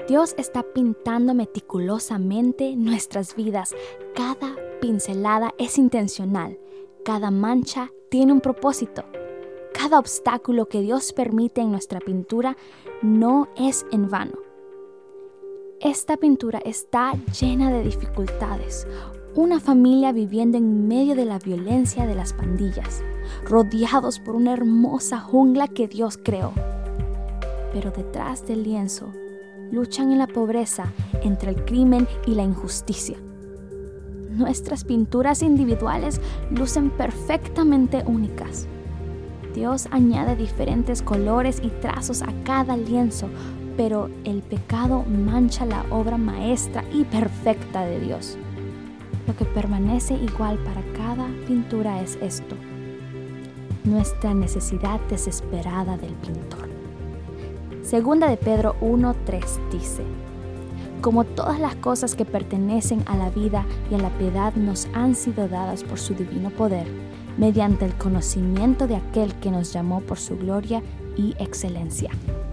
Dios está pintando meticulosamente nuestras vidas. Cada pincelada es intencional. Cada mancha tiene un propósito. Cada obstáculo que Dios permite en nuestra pintura no es en vano. Esta pintura está llena de dificultades. Una familia viviendo en medio de la violencia de las pandillas, rodeados por una hermosa jungla que Dios creó. Pero detrás del lienzo, luchan en la pobreza entre el crimen y la injusticia. Nuestras pinturas individuales lucen perfectamente únicas. Dios añade diferentes colores y trazos a cada lienzo, pero el pecado mancha la obra maestra y perfecta de Dios. Lo que permanece igual para cada pintura es esto: nuestra necesidad desesperada del pintor. Segunda de Pedro 1:3 dice: como todas las cosas que pertenecen a la vida y a la piedad nos han sido dadas por su divino poder, mediante el conocimiento de aquel que nos llamó por su gloria y excelencia.